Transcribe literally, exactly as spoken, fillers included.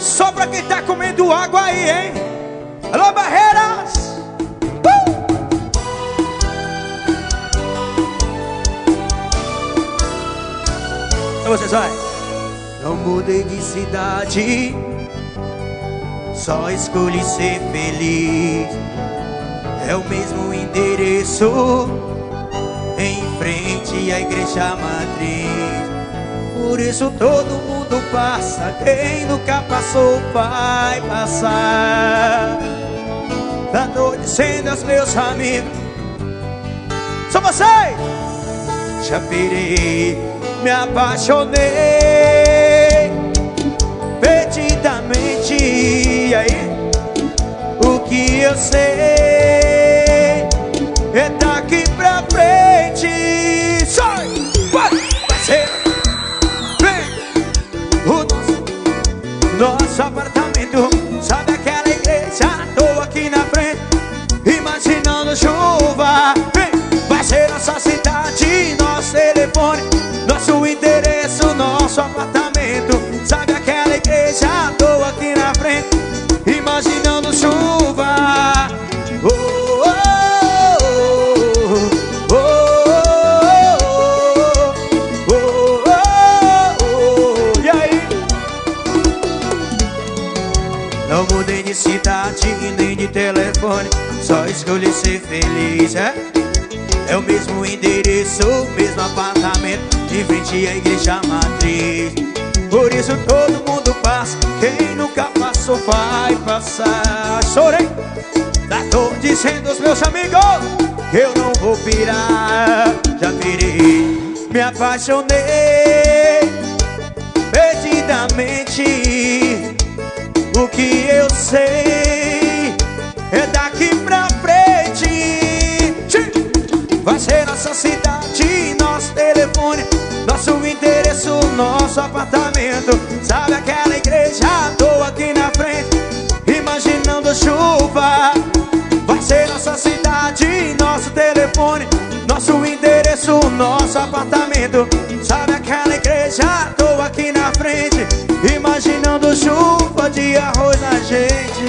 Só pra quem tá comendo água aí, hein? Alô, Barreiras! Uh! Então vocês vai. Não mudei de cidade, só escolhi ser feliz. É o mesmo endereço, em frente à igreja matriz. Por isso todo mundo passa, quem nunca passou vai passar. Da noite sendo os meus amigos. Só vocês! Já pirei, me apaixonei perdidamente. E aí? O que eu sei é daqui pra frente. Sai! Vai! Vai ser! Nosso apartamento, sabe aquela igreja? Tô aqui na frente, imaginando chuva. Vai ser nossa cidade, nosso telefone, nosso endereço, nosso apartamento. Sabe aquela igreja? Tô aqui na frente, imaginando chuva. Oh, oh, oh, oh, oh, oh, oh. E aí? Não mudei de cidade e nem de telefone, só escolhi ser feliz, é? É o mesmo endereço, mesmo apartamento, em frente à igreja matriz. Por isso todo mundo passa, quem nunca passou vai passar. Chorei, já tô dizendo aos meus amigos que eu não vou pirar. Já pirei, me apaixonei perdidamente. O que eu sei é daqui pra frente. Vai ser nossa cidade, nosso telefone, nosso endereço, nosso apartamento. Sabe aquela igreja? Tô aqui na frente, imaginando chuva. Vai ser nossa cidade, nosso telefone, nosso endereço, nosso apartamento. Sabe aquela igreja? Tô aqui na frente, imaginando chuva de arroz na gente.